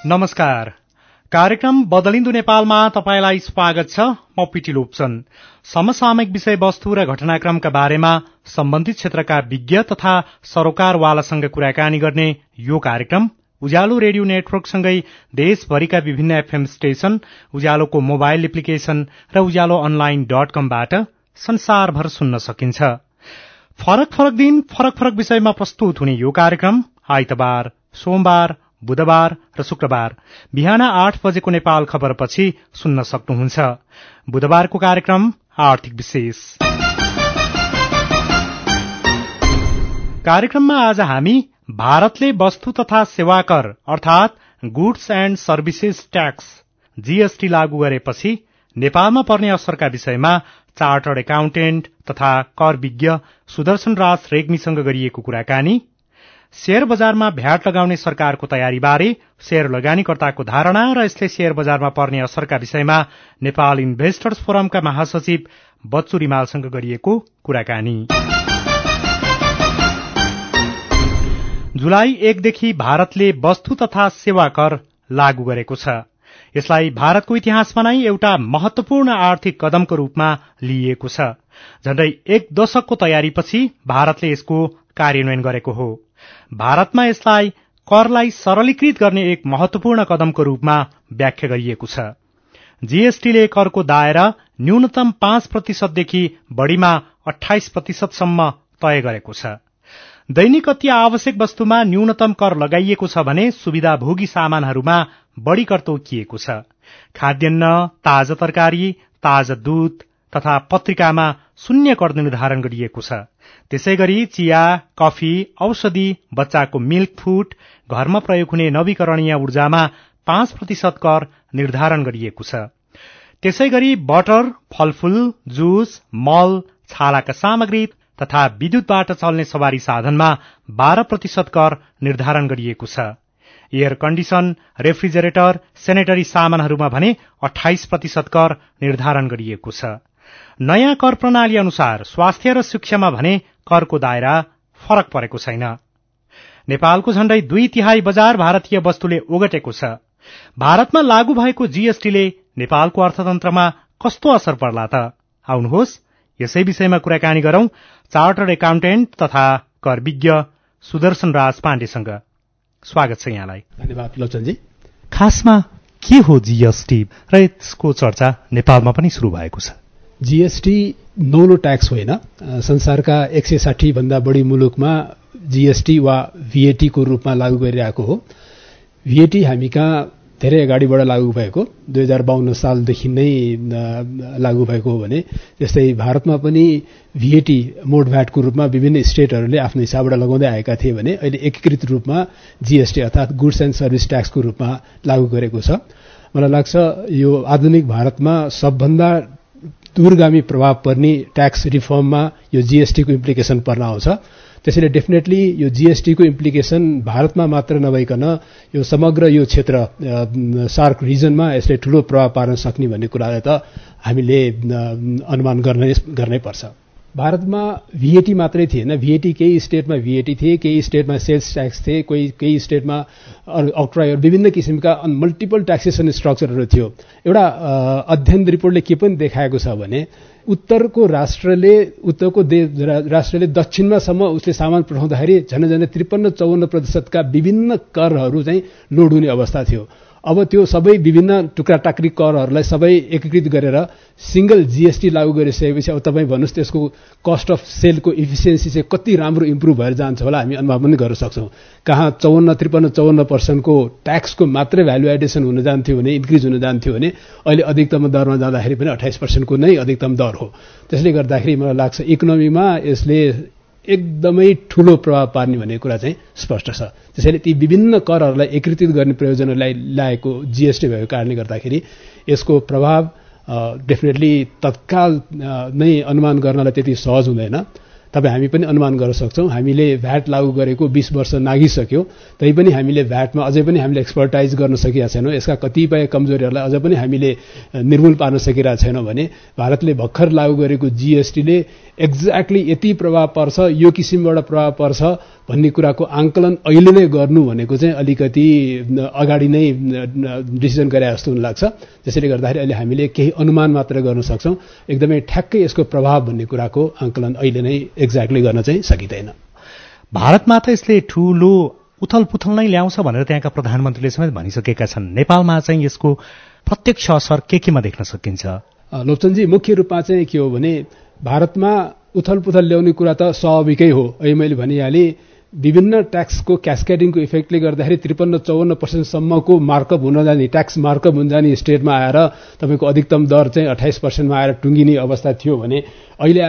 नमस्कार। कार्यक्रम बदलिन्दो नेपालमा तपाईलाई स्वागत छ। म पिटी लोप्सन। समसामयिक विषयवस्तु र घटनाक्रमका बारेमा सम्बन्धित क्षेत्रका विज्ञ तथा सरोकारवालासँग कुराकानी गर्ने यो कार्यक्रम उज्यालो रेडियो नेटवर्कसँगै देशभरिका विभिन्न एफएम स्टेशन, उज्यालोको मोबाइल एप्लिकेशन र ujalloonline.com बाट संसारभर सुन्न सकिन्छ। फरक फरक दिन फरक फरक विषयमा प्रस्तुत हुने यो कार्यक्रम आइतबार, सोमबार, बुधबार र शुक्रबार बिहान 8 बजेको नेपाल खबरपछि सुन्न सक्नुहुन्छ। बुधबारको कार्यक्रम आर्थिक विशेष। कार्यक्रममा आज हामी भारतले वस्तु तथा सेवा कर अर्थात goods and services tax GST लागू गरेपछि नेपालमा पर्ने असरका विषयमा चार्टर्ड एकाउन्टेन्ट तथा कर विज्ञ सुदर्शन राज रेग्मीसँग गरिएको कुराकानी, शेयर बजारमा भ्याट लगाउने सरकारको तयारीबारे शेयर लगानीकर्ताको धारणा र यसले शेयर बजारमा पर्ने असरका विषयमा नेपाल इन्भेस्टर्स फोरमका महासचिव बच्चु रिमालसँग गरिएको कुराकानी। जुलाई 1 देखि भारतले वस्तु तथा सेवा कर लागू गरेको छ। यसलाई भारतको इतिहासमा नै एउटा महत्वपूर्ण आर्थिक कदमको रूपमा लिइएको छ। झण्डै 1 दशकको तयारीपछि भारतले यसको कार्यान्वयन गरेको हो। भारतमा यसलाई करलाई सरलीकृत गर्ने एक महत्वपूर्ण कदमको रूपमा व्याख्या गरिएको छ। जीएसटीले करको दायरा न्यूनतम 5% देखि बढ़ीमा 28% सम्म तय गरेको छ। दैनिक अति आवश्यक वस्तुमा न्यूनतम कर लगाइएको छ भने सुविधाभोगी सामानहरूमा बढ़ी कर तोकिएको छ। खाद्यान्न, ताजा तरकारी, ताजा दूध तथा पत्रिकामा 0 कर निर्धारण गरिएको छ। त्यसैगरी चिया, कफी, औषधि, बच्चाको मिल्क फूड, घरमा प्रयोग हुने नवीकरणीय ऊर्जामा 5% कर निर्धारण गरिएको छ। त्यसैगरी बटर, फलफूल, जुस, मल, छालाका सामग्री तथा विद्युतबाट चल्ने सवारी साधनमा 12% कर निर्धारण गरिएको छ। एयर कण्डिसन, रेफ्रिजरेटर, सेनेटरी सामानहरूमा भने 28% कर निर्धारण गरिएको छ। नयाँ कर प्रणाली अनुसार स्वास्थ्य र शिक्षामा भने करको दायरा फरक परेको छैन। नेपालको झण्डै 2/3 बजार भारतीय वस्तुले ओगटेको छ। भारतमा लागू भएको जीएसटीले नेपालको अर्थतन्त्रमा कस्तो असर पर्ला त? आउनुहोस् यसै विषयमा कुराकानी गरौं चार्टर्ड एकाउन्टेन्ट तथा कर विज्ञ सुदर्शन राज पाण्डेसँग। स्वागत छ यहाँलाई। धन्यवाद लोचनजी। खासमा के हो जीएसटी र यसको चर्चा नेपालमा पनि शुरू भएको छ? जीएसटी नौलो ट्याक्स होइन। संसारका 160 भन्दा बढी मुलुकमा जीएसटी वा भीएटी को रूपमा लागू गरिरहेको हो। भीएटी हामी कहाँ धेरै अगाडिबाट लागू भएको 2052 सालदेखि नै लागू भएको हो भने जस्तै भारतमा पनि भीएटी मोड भ्याटको रूपमा विभिन्न स्टेटहरूले आफ्नो हिसाबबाट लगाउँदै आएका थिए भने अहिले एकीकृत रूपमा जीएसटी अर्थात गुड्स एण्ड सर्भिस ट्याक्सको रूपमा लागू गरेको छ। मलाई लाग्छ यो आधुनिक भारतमा सबभन्दा दूरगामी प्रभाव पर्ने ट्याक्स रिफर्ममा यो जीएसटी को इम्प्लिकेसन पर्न आउँछ। त्यसैले डेफिनेटली यो जीएसटी को इम्प्लिकेसन भारतमा मात्र नभइकन यो समग्र यो क्षेत्र सार्क रिजनमा यसले ठूलो प्रभाव पार्न सक्ने भन्ने कुरालाई त हामीले अनुमान गर्नै पर्छ। भारतमा भीएटी मात्रै थिएन। भीएटी केही स्टेटमा भीएटी थिए, केही स्टेटमा सेल्स ट्याक्स थिए, केही स्टेटमा अक्ट्राई विभिन्न किसिमका मल्टिपल ट्याक्सेसन स्ट्रक्चरहरू थियो। एउटा अध्ययन रिपोर्टले के पनि देखाएको छ भने उत्तरको राष्ट्रले दक्षिणमासम्म उसले सामान पठाउँदाखेरि झन्डै 53-54% का विभिन्न करहरू चाहिँ लोड हुने अवस्था थियो। अब त्यो सबै विभिन्न टुक्रा टाक्री करहरूलाई सबै एकीकृत गरेर सिंगल जीएसटी लागू गरिसकेपछि अब तपाईँ भन्नुहोस् त्यसको कस्ट अफ सेलको इफिसियन्सी चाहिँ कति राम्रो इम्प्रुभ भएर जान्छ होला हामी अनुमान पनि गर्न सक्छौँ। कहाँ 53-54% को ट्याक्सको मात्रै भ्यालु एडिसन हुन जान्थ्यो भने इन्क्रिज हुन जान्थ्यो भने अहिले अधिकतम दरमा जाँदाखेरि पनि 28% को नै अधिकतम दर हो। त्यसले गर्दाखेरि मलाई लाग्छ इकोनोमीमा यसले एकदमै ठूलो प्रभाव पार्ने भन्ने कुरा चाहिँ स्पष्ट छ। त्यसैले ती विभिन्न करहरूलाई एकीकृत गर्ने प्रयोजनलाई ल्याएको जीएसटी भएको कारणले गर्दाखेरि यसको प्रभाव डेफिनेटली तत्काल नै अनुमान गर्नलाई त्यति सहज हुँदैन। तपाईँ हामी पनि अनुमान गर्न सक्छौँ। हामीले भ्याट लागू गरेको 20 वर्ष नागिसक्यो, तैपनि हामीले भ्याटमा अझै पनि हामीले एक्सपर्टाइज गर्न सकेका छैनौँ। यसका कतिपय कमजोरीहरूलाई अझ पनि हामीले निर्मूल पार्न सकिरहेका छैनौँ भने भारतले भर्खर लागू गरेको जीएसटीले एक्ज्याक्टली यति प्रभाव पर्छ, यो किसिमबाट प्रभाव पर्छ भन्ने कुराको आंकलन अहिले नै गर्नु भनेको चाहिँ अलिकति अगाडि नै डिसिजन गरे जस्तो हुन लाग्छ। त्यसैले गर्दाखेरि अहिले हामीले केही अनुमान मात्र गर्न सक्छौँ। एकदमै ठ्याक्कै यसको प्रभाव भन्ने कुराको आंकलन अहिले नै एक्ज्याक्टली गर्न चाहिँ सकिँदैन। भारतमा त यसले ठूलो उथलपुथल नै ल्याउँछ भनेर त्यहाँका प्रधानमन्त्रीले समेत भनिसकेका छन्। नेपालमा चाहिँ यसको प्रत्यक्ष असर केमा देख्न सकिन्छ? लोप्चनजी, मुख्य रूपमा चाहिँ के हो भने भारतमा उथलपुथल ल्याउने कुरा त स्वाभाविकै हो। अहिले मैले भनिहालेँ, विभिन्न ट्याक्सको क्यास्केडिङको इफेक्टले गर्दाखेरि 53-54% सम्मको मार्कअप हुन जाने, ट्याक्स मार्कअप हुन जाने स्टेटमा आएर तपाईँको अधिकतम दर चाहिँ 28% मा आएर टुङ्गिने अवस्था थियो भने अहिले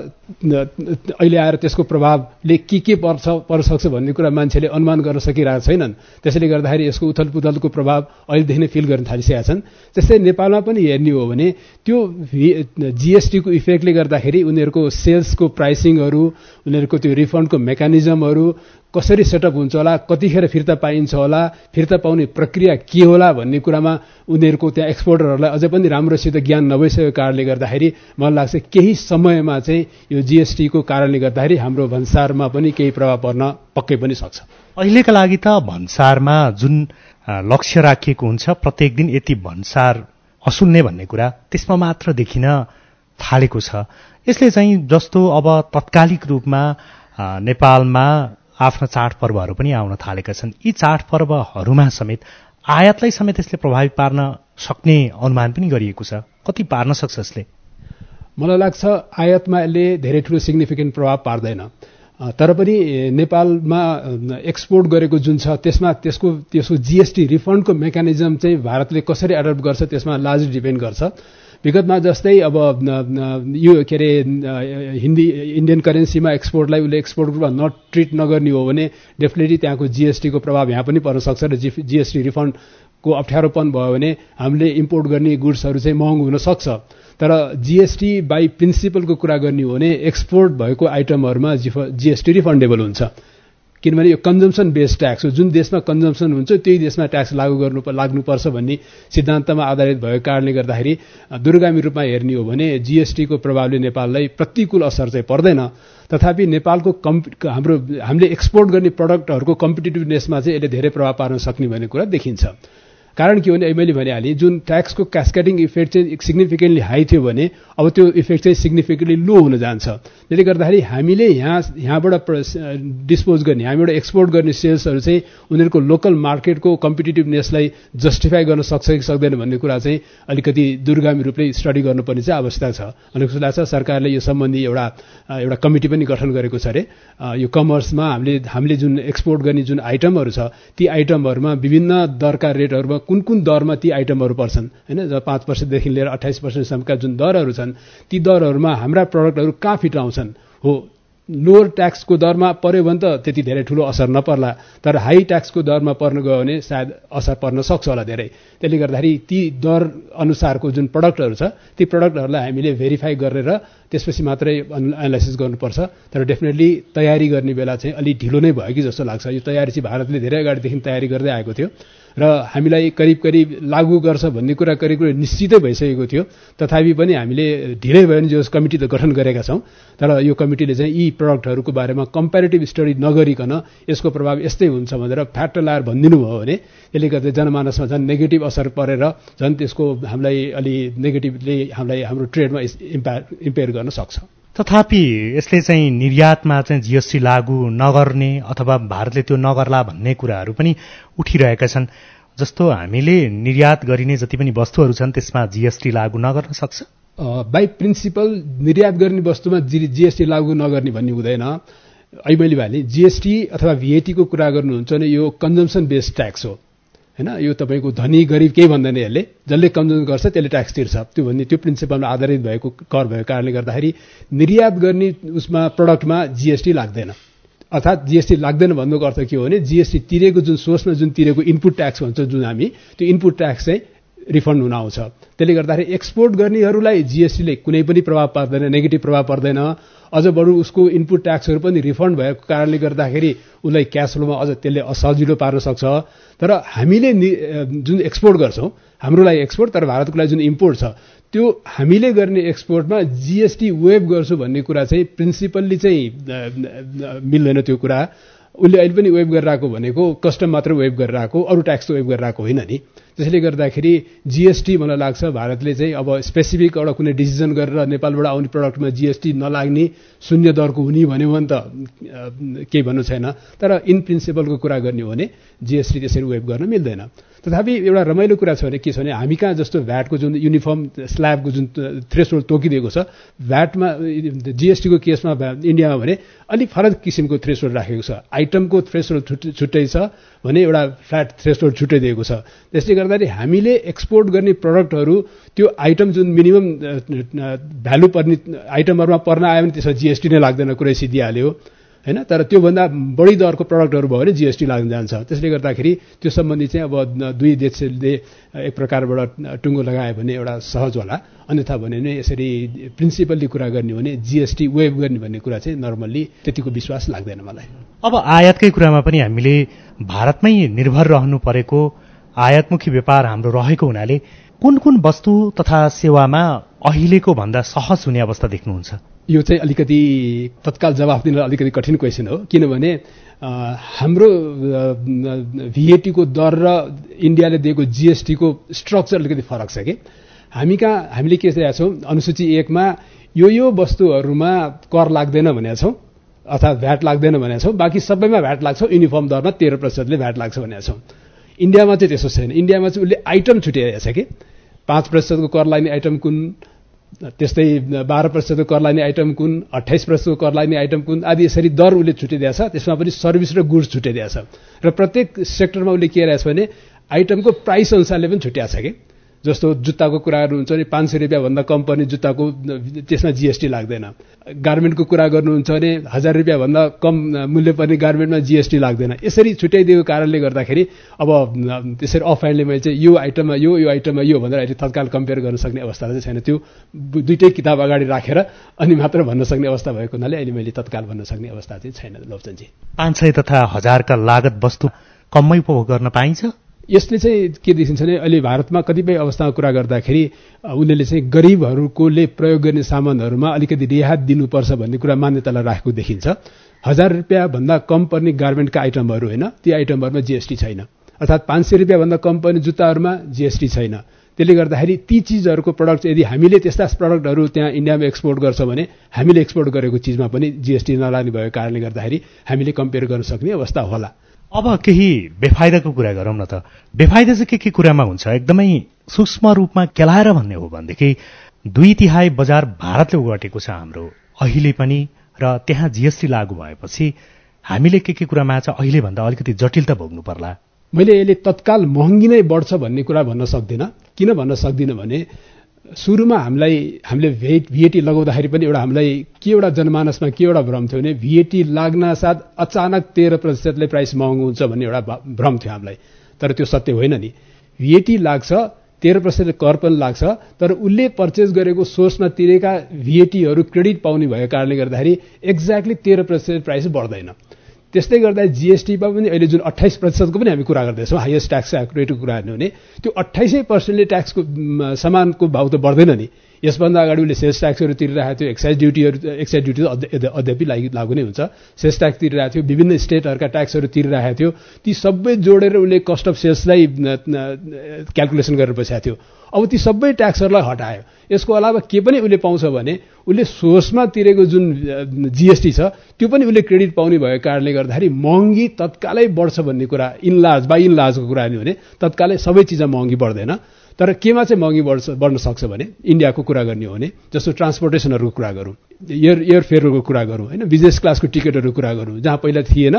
आएर त्यसको प्रभावले के पर्न सक्छ भन्ने कुरा मान्छेले अनुमान गर्न सकिरहेका छैनन्। त्यसैले गर्दाखेरि यसको उथलपुथलको प्रभाव अहिलेदेखि नै फिल गर्न थालिसकेका छन्। त्यस्तै नेपालमा पनि हेर्ने हो भने त्यो जीएसटीको इफेक्टले गर्दाखेरि उनीहरूको सेल्सको प्राइसिङहरू, उनीहरूको त्यो रिफन्डको मेकानिजमहरू कसरी सेटअप हुन्छ होला, कतिखेर फिर्ता पाइन्छ होला, फिर्ता पाउने प्रक्रिया के होला भन्ने कुरामा उनीहरूको त्यहाँ एक्सपोर्टरहरूलाई अझै पनि राम्रोसित ज्ञान नभइसकेको कारणले गर्दाखेरि मलाई लाग्छ केही समयमा चाहिँ यो जीएसटीको कारणले गर्दाखेरि हाम्रो भन्सारमा पनि केही प्रभाव पर्न पक्कै पनि सक्छ। अहिलेका लागि त भन्सारमा जुन लक्ष्य राखिएको हुन्छ प्रत्येक दिन यति भन्सार असुल्ने भन्ने कुरा त्यसमा मात्र देखिन थालेको छ। यसले चाहिँ जस्तो अब तत्कालिक रूपमा नेपालमा आफ्ना चाडपर्वहरू पनि आउन थालेका छन्। यी चाडपर्वहरूमा समेत आयातलाई समेत यसले प्रभावित पार्न सक्ने अनुमान पनि गरिएको छ। कति पार्न सक्छ यसले? मलाई लाग्छ आयातमा यसले धेरै ठुलो सिग्निफिकेन्ट प्रभाव पार्दैन। तर पनि नेपालमा एक्सपोर्ट गरेको जुन छ त्यसमा त्यसको जीएसटी रिफन्डको मेकानिजम चाहिँ भारतले कसरी एडप्ट गर्छ त्यसमा लार्जली डिपेन्ड गर्छ। विगतमा जस्तै अब यो के अरे इन्डियन करेन्सीमा एक्सपोर्टलाई उसले एक्सपोर्ट रूपमा नट ट्रिट नगर्ने हो भने डेफिनेटली त्यहाँको जीएसटीको प्रभाव यहाँ पनि पर्न सक्छ र जीएसटी रिफन्डको अप्ठ्यारोपन भयो भने हामीले इम्पोर्ट गर्ने गुड्सहरू चाहिँ महँगो हुन सक्छ। तर जीएसटी बाई प्रिन्सिपलको कुरा गर्ने हो भने एक्सपोर्ट भएको आइटमहरूमा जीएसटी रिफन्डेबल हुन्छ, किनभने यो कन्जम्सन बेस्ड ट्याक्स हो। जुन देशमा कन्जम्सन हुन्छ त्यही देशमा ट्याक्स लाग्नुपर्छ भन्ने सिद्धान्तमा आधारित भएको कारणले गर्दाखेरि दूरगामी रूपमा हेर्ने हो भने जीएसटीको प्रभावले नेपाललाई प्रतिकूल असर चाहिँ पर्दैन। तथापि नेपालको हामीले एक्सपोर्ट गर्ने प्रडक्टहरूको कम्पिटिटिभनेसमा चाहिँ यसले धेरै प्रभाव पार्न सक्ने भन्ने कुरा देखिन्छ। कारण के हो भने मैले भनिहालेँ, जुन ट्याक्सको क्यास्केडिङ इफेक्ट चाहिँ सिग्निफिकेन्टली हाई थियो भने अब त्यो इफेक्ट चाहिँ सिग्निफिकेन्टली लो हुन जान्छ। त्यसले गर्दाखेरि हामीले यहाँबाट डिस्पोज गर्ने, हामीबाट एक्सपोर्ट गर्ने सेल्सहरू चाहिँ उनीहरूको लोकल मार्केटको कम्पिटिटिभनेसलाई जस्टिफाई गर्न सक्छ कि सक्दैन भन्ने कुरा चाहिँ अलिकति दूरगामी रूपले स्टडी गर्नुपर्ने चाहिँ आवश्यकता छ। अनि जस्तो लाग्छ सरकारले यो सम्बन्धी एउटा कमिटी पनि गठन गरेको छ अरे। यो कमर्समा हामीले जुन एक्सपोर्ट गर्ने जुन आइटमहरू छ ती आइटमहरूमा विभिन्न दरका रेटहरूमा कुन दरमा ती आइटमहरू पर्छन् हैन, 5% देखि लिएर 28% सम्मका जुन दरहरू छन् ती दरहरूमा हाम्रा प्रडक्टहरू कहाँ फिट आउँछन्। हो, लोवर ट्याक्सको दरमा पर्यो भने त त्यति धेरै ठुलो असर नपर्ला, तर हाई ट्याक्सको दरमा पर्न गयो भने सायद असर पर्न सक्छ होला धेरै। त्यसले गर्दाखेरि ती दर अनुसारको जुन प्रडक्टहरू छ ती प्रडक्टहरूलाई हामीले भेरिफाई गरेर त्यसपछि मात्रै एनालाइसिस गर्नुपर्छ। तर डेफिनेटली तयारी गर्ने बेला चाहिँ अलि ढिलो नै भयो कि जस्तो लाग्छ। यो तयारी चाहिँ भारतले धेरै अगाडिदेखि तयारी गर्दै आएको थियो र हामीलाई करिब लागू गर्छ भन्ने कुरा करिब निश्चितै भइसकेको थियो। तथापि पनि हामीले ढिलै भयो भने जो कमिटी त गठन गरेका छौँ, तर यो कमिटीले चाहिँ यी प्रडक्टहरूको बारेमा कम्पेरिटिभ स्टडी नगरिकन यसको प्रभाव यस्तै हुन्छ भनेर फ्याक्ट लाएर भनिदिनु भयो भने यसले गर्दा जनमानसमा झन् नेगेटिभ असर परेर झन् त्यसको हामीलाई अलि नेगेटिभली हाम्रो ट्रेडमा इम्पेयर गर्न सक्छ। तथापि यसले चाहिँ निर्यातमा चाहिँ जीएसटी लागू नगर्ने अथवा भारतले त्यो नगर्ला भन्ने कुराहरू पनि उठिरहेका छन्। जस्तो हामीले निर्यात गरिने जति पनि वस्तुहरू छन् त्यसमा जीएसटी लागू नगर्न सक्छ? बाई प्रिन्सिपल निर्यात गर्ने वस्तुमा जीएसटी लागू नगर्ने भन्ने हुँदैन। अहिले मैले भने जीएसटी अथवा भीएटीको कुरा गर्नुहुन्छ भने यो कन्जम्सन बेस्ड ट्याक्स हो हैन। यो तपाईँको धनी गरिब केही भन्दैन, यसले जसले कन्ज्युम गर्छ त्यसले ट्याक्स तिर्छ, त्यो प्रिन्सिपलमा आधारित भएको कर भएको कारणले गर्दाखेरि निर्यात गर्ने उसमा प्रडक्टमा जीएसटी लाग्दैन। अर्थात् जीएसटी लाग्दैन भन्नुको अर्थ के हो भने जीएसटी तिरेको जुन सोर्समा जुन तिरेको इनपुट ट्याक्स भन्छ जुन हामी, त्यो इनपुट ट्याक्स चाहिँ रिफन्ड हुन आउँछ। त्यसले गर्दाखेरि एक्सपोर्ट गर्नेहरूलाई जीएसटीले कुनै पनि प्रभाव पर्दैन, नेगेटिभ प्रभाव पर्दैन। अझ बरु उसको इनपुट ट्याक्सहरू पनि रिफन्ड भएको कारणले गर्दाखेरि उसलाई क्यास फ्लोमा अझ त्यसले सजिलो पार्न सक्छ। तर हामीले जुन एक्सपोर्ट गर्छौँ, हाम्रो लागि एक्सपोर्ट, तर भारतको लागि जुन इम्पोर्ट छ, त्यो हामीले गर्ने एक्सपोर्टमा जीएसटी वेभ गर्छु भन्ने कुरा चाहिँ प्रिन्सिपल्ली चाहिँ मिल्दैन। त्यो कुरा उसले अहिले पनि वेभ गरेर आएको भनेको कस्टम मात्र वेभ गरेर आएको, अरू ट्याक्स त वेभ गरेर आएको होइन नि। त्यसैले गर्दाखेरि जीएसटी मलाई लाग्छ भारतले चाहिँ अब स्पेसिफिक एउटा कुनै डिसिजन गरेर नेपालबाट आउने प्रडक्टमा जीएसटी नलाग्ने, शून्य दरको हुने भन्यो भने त केही भन्नु छैन। तर इन प्रिन्सिपलको कुरा गर्ने हो भने जीएसटी त्यसरी वेभ गर्न मिल्दैन। तथापि एउटा रमाइलो कुरा छ भने के छ भने हामी कहाँ जस्तो भ्याटको जुन युनिफर्म स्ल्याबको जुन थ्रेसहोल्ड तोकिदिएको छ, भ्याटमा जीएसटीको केसमा इन्डियामा भने अलिक फरक किसिमको थ्रेसहोल्ड राखेको छ। आइटमको थ्रेसहोल्ड छुट्टै छ भने एउटा फ्ल्याट थ्रेसहोल्ड छुट्टै दिएको छ। त्यसले गर्दाखेरि हामीले एक्सपोर्ट गर्ने प्रडक्टहरू त्यो आइटम जुन मिनिमम भ्यालु पर्ने आइटमहरूमा पर्न आयो भने त्यसमा जीएसटी नै लाग्दैन, कुरै सिद्धिहाल्यो होइन। तर त्योभन्दा बढी दरको प्रडक्टहरू भयो भने जीएसटी लाग्न जान्छ। त्यसले गर्दाखेरि त्यो सम्बन्धी चाहिँ अब दुई देशले एक प्रकारबाट टुङ्गो लगायो भने एउटा सहज होला। अन्यथा भने नै यसरी प्रिन्सिपल्ली कुरा गर्ने हो भने जीएसटी वेभ गर्ने भन्ने कुरा चाहिँ नर्मल्ली त्यतिको विश्वास लाग्दैन मलाई। अब आयातकै कुरामा पनि हामीले भारतमै निर्भर रहनु परेको आयातमुखी व्यापार हाम्रो रहेको हुनाले कुन कुन वस्तु तथा सेवामा अहिलेको भन्दा सहज हुने अवस्था देख्नुहुन्छ? यो चाहिँ अलिकति तत्काल जवाफ दिन अलिकति कठिन क्वेसन हो, किनभने हाम्रो भीएटीको दर र इन्डियाले दिएको जीएसटीको स्ट्रक्चर अलिकति फरक छ कि हामीले के गरेका छौँ, अनुसूची 1 मा यो वस्तुहरूमा कर लाग्दैन भनेका छौँ अथवा भ्याट लाग्दैन भनेका छौँ, बाँकी सबैमा भ्याट लाग्छ, युनिफर्म दरमा 13% भ्याट लाग्छ भनेका छौँ। इन्डियामा चाहिँ त्यस्तो छैन। इन्डियामा चाहिँ उसले आइटम छुट्याएको छ कि 5% को कर लाग्ने आइटम कुन, त्यस्तै 12% को कर लाग्ने आइटम कुन, 28% को कर लाग्ने आइटम कुन आदि यसरी दर उसले छुट्याइदिएको छ। त्यसमा पनि सर्भिस र गुड्स छुट्याइदिएको छ र प्रत्येक सेक्टरमा उसले के गरेछ भने आइटमको प्राइस अनुसारले पनि छुट्याएको छ कि जस्तो जुत्ताको कुरा गर्नुहुन्छ भने 500 रुपियाँ भन्दा कम पर्ने जुत्ताको त्यसमा जीएसटी लाग्दैन। गार्मेन्टको कुरा गर्नुहुन्छ भने 1000 रुपियाँ भन्दा कम मूल्य पर्ने गार्मेन्टमा जीएसटी लाग्दैन। यसरी छुट्याइदिएको कारणले गर्दाखेरि अब त्यसरी अफलाइनले मैले चाहिँ यो आइटममा यो आइटममा यो भनेर अहिले तत्काल कम्पेयर गर्न सक्ने अवस्था चाहिँ छैन। त्यो दुईटै किताब अगाडि राखेर अनि मात्र भन्न सक्ने अवस्था भएको हुनाले अहिले मैले तत्काल भन्न सक्ने अवस्था चाहिँ छैन। लोभचन्दजी, 500 तथा 1000 का लागत वस्तु कम्मै उपभोग गर्न पाइन्छ? यसले चाहिँ के देखिन्छ भने अहिले भारतमा कतिपय अवस्थामा कुरा गर्दाखेरि उनीहरूले चाहिँ गरिबहरूले प्रयोग गर्ने सामानहरूमा अलिकति रियायत दिनुपर्छ भन्ने कुरा मान्यतालाई राखेको देखिन्छ। 1000 रुपियाँ भन्दा कम पर्ने गार्मेन्टका आइटमहरू होइन, ती आइटमहरूमा जीएसटी छैन, अर्थात् 500 रुपियाँ भन्दा कम पर्ने जुत्ताहरूमा जीएसटी छैन। त्यसले गर्दाखेरि ती चिजहरूको प्रडक्ट यदि हामीले त्यस्ता प्रडक्टहरू त्यहाँ इन्डियामा एक्सपोर्ट गर्छ भने हामीले एक्सपोर्ट गरेको चिजमा पनि जीएसटी नलाग्ने भएको कारणले गर्दाखेरि हामीले कम्पेयर गर्न सक्ने अवस्था होला। अब केही बेफाइदाको कुरा गरौँ न त। बेफाइदा चाहिँ के कुरामा हुन्छ? एकदमै सूक्ष्म रूपमा केलाएर भन्ने हो भनेदेखि 2/3 बजार भारतले ओगटेको छ हाम्रो अहिले पनि, र त्यहाँ जीएसटी लागू भएपछि हामीले के कुरामा चाहिँ अहिले भन्दा अलिकति जटिलता भोग्नु पर्ला? मैले यसले तत्काल महँगी नै बढ्छ भन्ने कुरा भन्न सक्दिनँ। किन भन्न सक्दिनँ भने सुरुमा हामीले भीएटी लगाउँदाखेरि पनि हामीलाई के एउटा जनमानसमा के एउटा भ्रम थियो भने भीएटी लाग्न साथ अचानक 13% प्राइस महँगो हुन्छ भन्ने एउटा भ्रम थियो हामीलाई। तर त्यो सत्य होइन नि। भीएटी लाग्छ, 13% कर पनि लाग्छ, तर उसले पर्चेज गरेको सोर्समा तिरेका भीएटीहरू क्रेडिट पाउने भएको कारणले गर्दाखेरि एक्ज्याक्टली 13% प्राइस बढ्दैन। त्यस्तै गर्दा जीएसटीमा पनि अहिले जुन 28% को पनि हामी कुरा गर्दैछौँ, हाइएस्ट ट्याक्स रेटको कुरा गर्ने भने त्यो 28% ट्याक्सको सामानको भाउ त बढ्दैन नि। यसभन्दा अगाडि उसले सेल्स ट्याक्सहरू तिरिरहेको थियो, एक्साइज ड्युटी अद्यापि लागू नै हुन्छ, सेल्स ट्याक्स तिरिरहेको थियो, विभिन्न स्टेटहरूका ट्याक्सहरू तिरिरहेको थियो। ती सबै जोडेर उसले कस्ट अफ सेल्सलाई क्यालकुलेसन गरेर बसेको थियो। अब ती सबै ट्याक्सहरूलाई हटायो। यसको अलावा के पनि उसले पाउँछ भने उसले सोर्समा तिरेको जुन जीएसटी छ त्यो पनि उसले क्रेडिट पाउने भएको कारणले गर्दाखेरि महँगी तत्कालै बढ्छ भन्ने कुरा बाई इन लार्जको कुरा हो भने तत्कालै सबै चिजमा महँगी बढ्दैन। तर केमा चाहिँ महँगी बढ्न सक्छ भने इन्डियाको कुरा गर्ने हो भने जस्तो ट्रान्सपोर्टेसनहरूको कुरा गरौँ, एयर फेयरहरूको कुरा गरौँ होइन, बिजनेस क्लासको टिकटहरूको कुरा गरौँ, जहाँ पहिला थिएन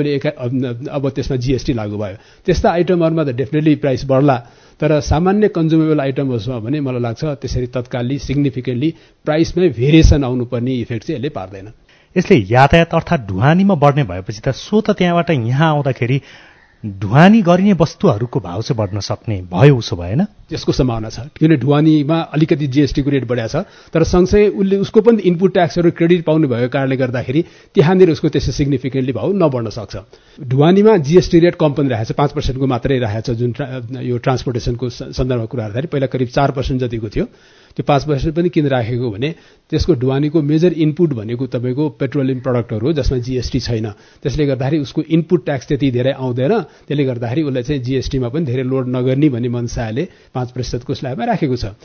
अब त्यसमा जीएसटी लागू भयो। त्यस्ता आइटमहरूमा त डेफिनेटली प्राइस बढ्ला। तर सामान्य कन्ज्युमेबल आइटमहरूमा भने मलाई लाग्छ त्यसरी तत्कालै सिग्निफिकेन्टली प्राइसमै भेरिएसन आउनुपर्ने इफेक्ट चाहिँ यसले पार्दैन। यसले यातायात अर्थात् ढुवानीमा बढ्ने भएपछि त सो त त्यहाँबाट यहाँ आउँदाखेरि ढुवानी गरिने वस्तुहरूको भाव चाहिँ बढ्न सक्ने भयो उसो भएन? त्यसको सम्भावना छ, किनभने ढुवानीमा अलिकति जीएसटीको रेट बढ्या छ, तर सँगसँगै उसले उसको पनि इनपुट ट्याक्सहरू क्रेडिट पाउने भएको कारणले गर्दाखेरि त्यहाँनिर उसको त्यसै सिग्निफिकेन्टली भाउ नबढ्न सक्छ। ढुवानीमा जीएसटी रेट कम पनि राखेको छ, 5% को मात्रै राखेको छ। जुन यो ट्रान्सपोर्टेसनको सन्दर्भमा कुरा गर्दाखेरि पहिला करिब 4% जतिको थियो, त्यो 5% पनि किन राखेको भने त्यसको ढुवानीको मेजर इनपुट भनेको तपाईँको पेट्रोलियम प्रडक्टहरू हो जसमा जीएसटी छैन। त्यसले गर्दाखेरि उसको इनपुट ट्याक्स त्यति धेरै आउँदैन, त्यसले गर्दाखेरि उसलाई चाहिँ जीएसटीमा पनि धेरै लोड नगर्ने भन्ने मनसाले 5% को स्ल्याबमा राखेको छ।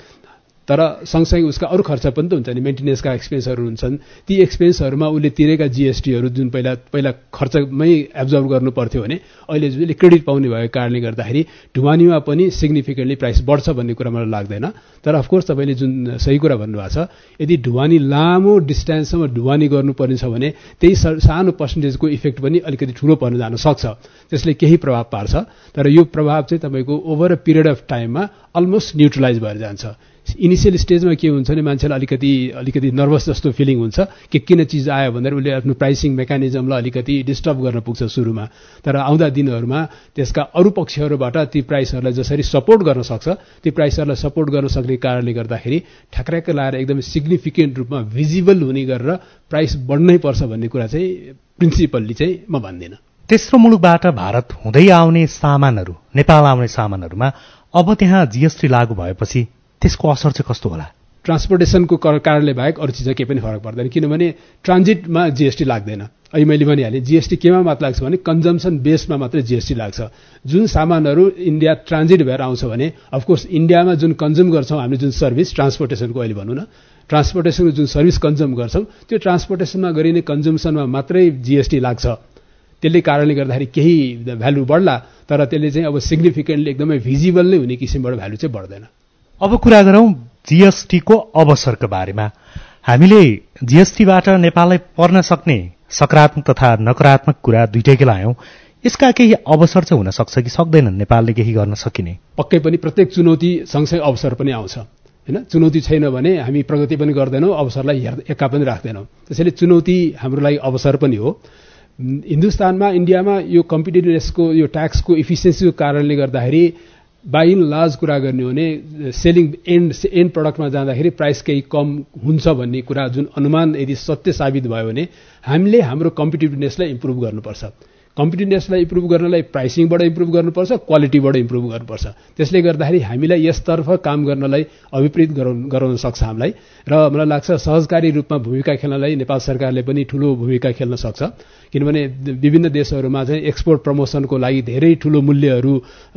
तर सँगसँगै उसका अरू खर्च पनि त हुन्छ नि, मेन्टेनेन्सका एक्सपेन्सहरू हुन्छन्, ती एक्सपेन्सहरूमा उसले तिरेका जीएसटीहरू जुन पहिला खर्चमै एब्जर्भ गर्नु पर्थ्यो भने अहिले जुन क्रेडिट पाउने भएको कारणले गर्दाखेरि ढुवानीमा पनि सिग्निफिकेन्टली प्राइस बढ्छ भन्ने कुरा मलाई लाग्दैन। तर अफकोर्स तपाईँले जुन सही कुरा भन्नुभएको छ, यदि ढुवानी लामो डिस्टेन्ससम्म ढुवानी गर्नुपर्ने छ भने त्यही सानो पर्सेन्टेजको इफेक्ट पनि अलिकति ठुलो पर्न जान सक्छ, त्यसले केही प्रभाव पार्छ। तर यो प्रभाव चाहिँ तपाईँको ओभर अ पिरियड अफ टाइममा अलमोस्ट न्युट्रलाइज भएर जान्छ। इनिसियल स्टेजमा के हुन्छ भने मान्छेलाई अलिकति नर्भस जस्तो फिलिङ हुन्छ कि किन चिज आयो भनेर उसले आफ्नो प्राइसिङ मेकानिजमलाई अलिकति डिस्टर्ब गर्न पुग्छ सुरुमा। तर आउँदा दिनहरूमा त्यसका अरू पक्षहरूबाट ती प्राइसहरूलाई जसरी सपोर्ट गर्न सक्छ, ती प्राइसहरूलाई सपोर्ट गर्न सक्ने कारणले गर्दाखेरि ठ्याक्र्याक्क लाएर एकदमै सिग्निफिकेन्ट रूपमा भिजिबल हुने गरेर प्राइस बढ्नै पर्छ भन्ने कुरा चाहिँ प्रिन्सिपल्ली चाहिँ म भन्दिनँ। तेस्रो मुलुकबाट भारत हुँदै आउने सामानहरू, नेपाल आउने सामानहरूमा अब त्यहाँ जीएसटी लागू भएपछि त्यसको असर चाहिँ कस्तो होला? ट्रान्सपोर्टेसनको कारणले बाहेक अरू चिज केही पनि फरक पर्दैन, किनभने ट्रान्जिटमा जीएसटी लाग्दैन। अहिले मैले भनिहालेँ जीएसटी केमा मात्र लाग्छ भने कन्जम्सन बेसमा मात्रै जीएसटी लाग्छ। जुन सामानहरू इन्डिया ट्रान्जिट भएर आउँछ भने अफकोर्स इन्डियामा जुन कन्ज्युम गर्छौँ हामीले, जुन सर्भिस ट्रान्सपोर्टेसनको अहिले भनौँ न, ट्रान्सपोर्टेसनको जुन सर्भिस कन्ज्युम गर्छौँ त्यो ट्रान्सपोर्टेसनमा गरिने कन्ज्युम्सनमा मात्रै जीएसटी लाग्छ। त्यसले कारणले गर्दाखेरि केही भ्यालु बढ्ला, तर त्यसले चाहिँ अब सिग्निफिकेन्टली एकदमै भिजिबल नै हुने किसिमबाट भ्यालु चाहिँ बढ्दैन। अब कुरा गरौँ जीएसटीको अवसरको बारेमा। हामीले जीएसटीबाट नेपाललाई पर्न सक्ने सकारात्मक तथा नकारात्मक कुरा दुइटैकै लायौं। यसका केही अवसर चाहिँ हुन सक्छ कि सक्दैनन् नेपालले केही गर्न सकिने? पक्कै पनि प्रत्येक चुनौती सँगसँगै अवसर पनि आउँछ हैन। चुनौती छैन भने हामी प्रगति पनि गर्दैनौँ, अवसरलाई एका पनि राख्दैनौँ। त्यसैले चुनौती हाम्रो लागि अवसर पनि हो। हिन्दुस्तानमा, इन्डियामा यो कम्पिटिटिभनेसको, यो ट्याक्सको इफिसियन्सीको कारणले गर्दाखेरि बाई इन लार्ज कुरा गर्ने हो भने सेलिङ एन्ड प्रडक्टमा जाँदाखेरि प्राइस केही कम हुन्छ भन्ने कुरा जुन अनुमान यदि सत्य साबित भयो भने हामीले हाम्रो कम्पिटिटिभनेसलाई इम्प्रुभ गर्नुपर्छ। कम्पिटिटिभनेसलाई इम्प्रुभ गर्नलाई प्राइसिङबाट इम्प्रुभ गर्नुपर्छ, क्वालिटीबाट इम्प्रुभ गर्नुपर्छ। त्यसले गर्दाखेरि हामीलाई यसतर्फ काम गर्नलाई अभिप्रेत गराउन सक्छ हामीलाई। र मलाई लाग्छ सहजकारी रूपमा भूमिका खेल्नलाई नेपाल सरकारले पनि ठूलो भूमिका खेल्न सक्छ, किनभने विभिन्न देशहरूमा चाहिँ एक्सपोर्ट प्रमोसनको लागि धेरै ठूलो मूल्यहरू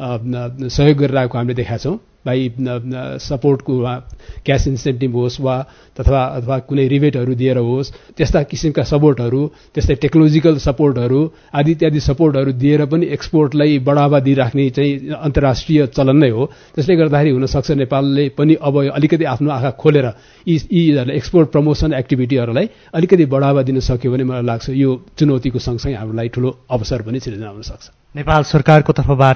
सहयोग गरिरहेको हामीले देखाएको छौँ। बाई सपोर्टको क्यास इन्सेन्टिभ होस् वा अथवा कुनै रिबेटहरू दिएर होस्, त्यस्ता किसिमका सपोर्टहरू, त्यस्तै टेक्नोलोजिकल सपोर्टहरू आदि इत्यादि सपोर्टहरू दिएर पनि एक्सपोर्टलाई बढावा दिइराख्ने चाहिँ अन्तर्राष्ट्रिय चलन नै हो। त्यसले गर्दाखेरि हुनसक्छ नेपालले पनि अब अलिकति आफ्नो आँखा खोलेर यी एक्सपोर्ट प्रमोसन एक्टिभिटीहरूलाई अलिकति बढावा दिन सक्यो भने मलाई लाग्छ यो चुनौतीको सँगसँगै हाम्रो लागि ठूलो अवसर पनि सिर्जना हुन सक्छ। नेपाल सरकारको तर्फबाट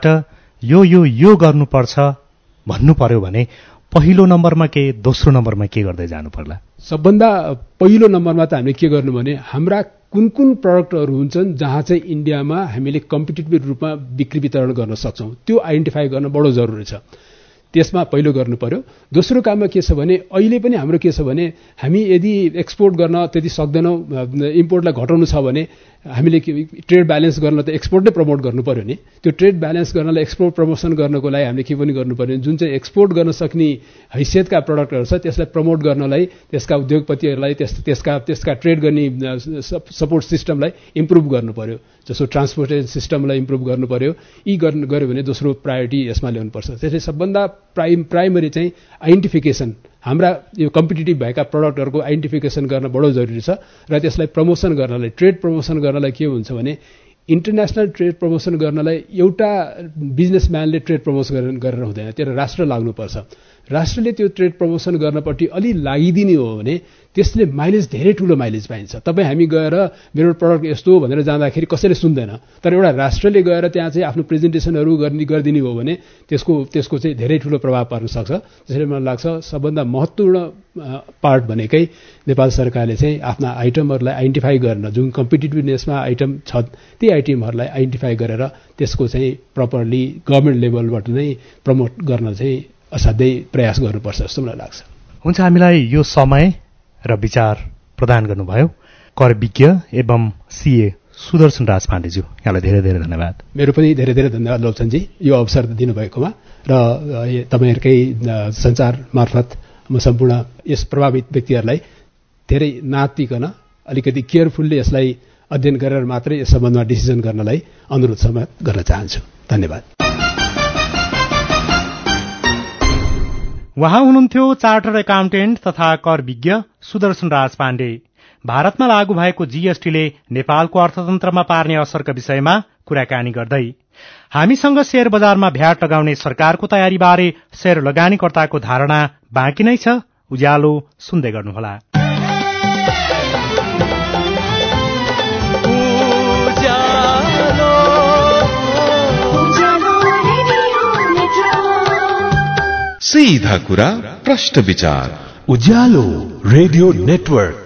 यो गर्नुपर्छ भन्नु पर्यो भने पहिलो नम्बरमा के, दोस्रो नम्बरमा के गर्दै जानु पर्ला? सबभन्दा पहिलो नम्बरमा त हामीले के गर्नु भने हाम्रा कुन प्रडक्टहरू हुन्छन् जहाँ चाहिँ इन्डियामा हामीले कम्पिटिटिभ रूपमा बिक्री वितरण गर्न सक्छौँ, त्यो आइडेन्टिफाई गर्न बडो जरुरी छ। त्यसमा पहिलो गर्नु पर्यो। दोस्रो काममा के छ भने अहिले पनि हाम्रो के छ भने हामी यदि एक्सपोर्ट गर्न त्यति सक्दैनौँ, इम्पोर्टलाई घटाउनु छ भने हामीले ट्रेड ब्यालेन्स गर्न त एक्सपोर्ट नै प्रमोट गर्नु पर्यो नि। त्यो ट्रेड ब्यालेन्स गर्नलाई, एक्सपोर्ट प्रमोसन गर्नको लागि हामीले के पनि गर्नु पर्यो, जुन चाहिँ एक्सपोर्ट गर्न सक्ने हैसियतका प्रडक्टहरू छ त्यसलाई प्रमोट गर्नलाई त्यसका उद्योगपतिहरूलाई त्यसका ट्रेड गर्ने सपोर्ट सिस्टमलाई इम्प्रुभ गर्नु पर्यो। जसो ट्रान्सपोर्टेसन सिस्टमलाई इम्प्रुभ गर्नु पर्यो। यी गऱ्यो भने दोस्रो प्रायोरिटी यसमा ल्याउनुपर्छ। त्यसले सबभन्दा प्राइमरी चाहिँ आइडेन्टिफिकेसन, हाम्रा यो कम्पिटिटिभ भएका प्रडक्टहरूको आइडेन्टिफिकेसन गर्न बडो जरुरी छ। र त्यसलाई प्रमोसन गर्नलाई, ट्रेड प्रमोसन गर्नलाई के हुन्छ भने इन्टरनेसनल ट्रेड प्रमोसन गर्नलाई एउटा बिजनेसम्यानले ट्रेड प्रमोसन गरेर हुँदैन, त्यो राष्ट्र लाग्नुपर्छ। राष्ट्रले त्यो ट्रेड प्रमोसन गर्नपट्टि अलि लागिदिने हो भने त्यसले माइलेज, धेरै ठूलो माइलेज पाइन्छ। तपाईँ हामी गएर मेरो प्रडक्ट यस्तो हो भनेर जाँदाखेरि कसैले सुन्दैन, तर एउटा राष्ट्रले गएर त्यहाँ चाहिँ आफ्नो प्रेजेन्टेसनहरू गरिदिने हो भने त्यसको चाहिँ धेरै ठूलो प्रभाव पार्न सक्छ। त्यसैले मलाई लाग्छ सबभन्दा महत्त्वपूर्ण पार्ट भनेकै नेपाल सरकारले चाहिँ आफ्ना आइटमहरूलाई आइडेन्टिफाई गर्न, जुन कम्पिटिटिभनेसमा आइटम छ त्यही आइटेमहरूलाई आइडेन्टिफाई गरेर त्यसको चाहिँ प्रपरली गभर्मेन्ट लेभलबाट नै प्रमोट गर्न चाहिँ असाध्यै प्रयास गर्नुपर्छ जस्तो मलाई लाग्छ। हुन्छ, हामीलाई यो समय र विचार प्रदान गर्नुभयो कर विज्ञ एवं सीए सुदर्शन राज पाण्डेज्यू, यहाँलाई धेरै धेरै धन्यवाद। मेरो पनि धेरै धेरै धन्यवाद लोप्सनजी यो अवसर दिनुभएकोमा, र तपाईँहरूकै सञ्चार मार्फत म सम्पूर्ण यस प्रभावित व्यक्तिहरूलाई धेरै नातिकन अलिकति केयरफुल्ली यसलाई अध्ययन गरेर मात्रै यस सम्बन्धमा डिसिजन गर्नलाई अनुरोध समेत गर्न चाहन्छु। धन्यवाद। उहाँ हुनुहुन्थ्यो चार्टर्ड एकाउन्टेन्ट तथा कर विज्ञ सुदर्शन राज पाण्डे। भारतमा लागू भएको जीएसटीले नेपालको अर्थतन्त्रमा पार्ने असरका विषयमा कुराकानी गर्दै हामीसँग शेयर बजारमा भ्याट लगाउने सरकारको तयारीबारे शेयर लगानीकर्ताको धारणा बाँकी नै छ। उज्यालो सुन्दै गर्नुहोला। सीधा कुरा प्रश्न विचार, उज्यालो रेडियो नेटवर्क।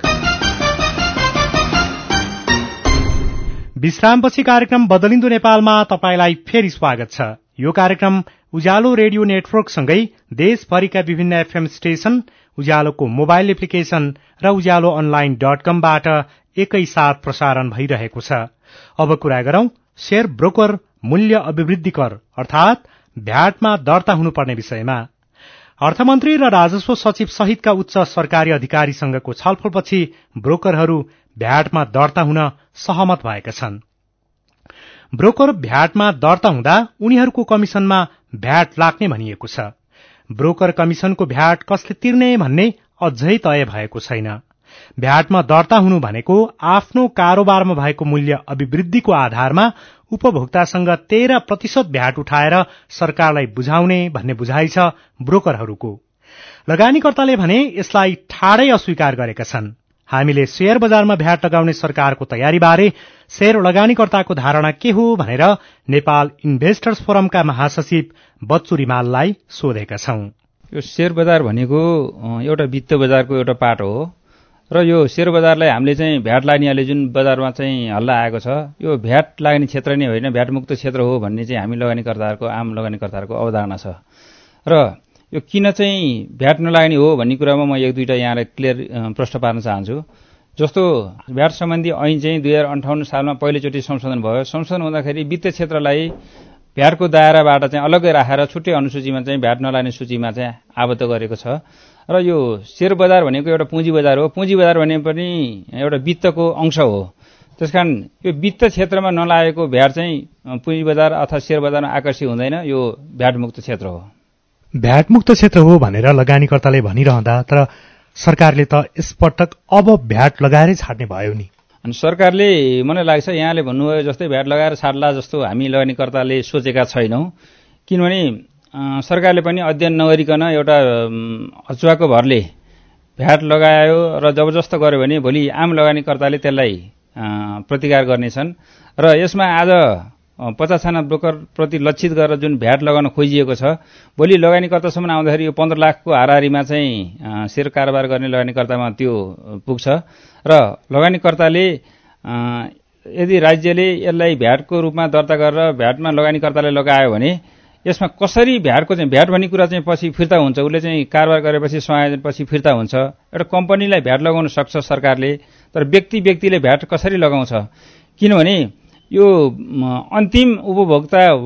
विश्रामपछि कार्यक्रम बदलिन्दो नेपालमा तपाईलाई फेरि स्वागत छ। यो कार्यक्रम उज्यालो रेडियो नेटवर्कसँगै देशभरिका विभिन्न एफएम स्टेशन, उज्यालोको मोबाइल एप्लिकेशन र उज्यालो online.com बाट एकैसाथ प्रसारण भइरहेको छ। अब कुरा गरौं शेयर ब्रोकर मूल्य अभिवृद्धि कर अर्थात भ्याटमा दर्ता हुनुपर्ने विषयमा। अर्थमन्त्री र राजस्व सचिव सहितका उच्च सरकारी अधिकारीसँगको छलफलपछि ब्रोकरहरू भ्याटमा दर्ता हुन सहमत भएका छन्। ब्रोकर भ्याटमा दर्ता हुँदा उनीहरूको कमिशनमा भ्याट लाग्ने भनिएको छ। ब्रोकर कमिशनको भ्याट कसले तिर्ने भन्ने अझै तय भएको छैन। भ्याटमा दर्ता हुनु भनेको आफ्नो कारोबारमा भएको मूल्य अभिवृद्धिको आधारमा उपभोक्तासँग 13% भ्याट उठाएर सरकारलाई बुझाउने भन्ने बुझाइ छ ब्रोकरहरूको। लगानीकर्ताले भने यसलाई ठाडै अस्वीकार गरेका छन्। हामीले शेयर बजारमा भ्याट लगाउने सरकारको तयारीबारे शेयर लगानीकर्ताको धारणा के हो भनेर नेपाल इन्भेस्टर्स फोरमका महासचिव बच्चु रिमाललाई सोधेका छौं। यो शेयर बजार भनेको एउटा वित्त बजारको एउटा पाटो हो र यो शेयर बजारलाई हामीले चाहिँ भ्याट लाग्नेले जुन बजारमा चाहिँ हल्ला आएको छ, यो भ्याट लाग्ने क्षेत्र नै होइन, भ्याट मुक्त क्षेत्र हो भन्ने चाहिँ हामी लगानीकर्ताहरूको आम लगानीकर्ताहरूको अवधारणा छ। र यो किन चाहिँ भ्याट नलाग्ने हो भन्ने कुरामा म एक दुईटा यहाँलाई क्लियर प्रश्न पार्न चाहन्छु। जस्तो भ्याट सम्बन्धी ऐन चाहिँ 2058 सालमा पहिलोचोटि संशोधन भयो। संशोधन हुँदाखेरि वित्त क्षेत्रलाई भ्याटको दायराबाट चाहिँ अलग्गै राखेर छुट्टै अनुसूचीमा चाहिँ भ्याट नलाग्ने सूचीमा चाहिँ आबद्ध गरेको छ। र यो शेयर बजार भनेको एउटा पुँजी बजार हो। पुँजी बजार भने पनि एउटा वित्तको अंश हो। त्यसकारण यो वित्त क्षेत्रमा नलागेको भ्याट चाहिँ पुँजी बजार अथवा शेयर बजारमा आकर्षित हुँदैन, यो भ्याट मुक्त क्षेत्र हो। भ्याट मुक्त क्षेत्र हो भनेर लगानीकर्ताले भनिरहँदा तर सरकारले त यसपटक अब भ्याट लगाएरै छाड्ने भयो नि। अनि सरकारले मलाई लाग्छ यहाँले भन्नुभयो जस्तै भ्याट लगाएर छाड्ला जस्तो हामी लगानीकर्ताले सोचेका छैनौं। किनभने सरकारले पनि अध्ययन नगरिकन एउटा अचुवाको भरले भ्याट लगायो र जबरजस्त गर्यो भने भोलि आम लगानीकर्ताले त्यसलाई प्रतिकार गर्नेछन्। र यसमा आज 50जना ब्रोकर प्रति लक्षित गरेर जुन भ्याट लगाउन खोजिएको छ, भोलि लगानीकर्तासम्म आउँदाखेरि यो 15 लाखको हाराहारीमा चाहिँ शेयर कारोबार गर्ने लगानीकर्तामा त्यो पुग्छ। र लगानीकर्ताले यदि राज्यले यसलाई भ्याटको रूपमा दर्ता गरेर भ्याटमा लगानीकर्ताले लगायो भने यसमा कसरी भ्याटको चाहिँ भ्याट भन्ने कुरा चाहिँ पछि फिर्ता हुन्छ, उसले चाहिँ कारोबार गरेपछि समायोजनपछि फिर्ता हुन्छ। एउटा कम्पनीलाई भ्याट लगाउन सक्छ सरकारले, तर व्यक्तिले भ्याट कसरी लगाउँछ? किनभने यो अन्तिम उपभोग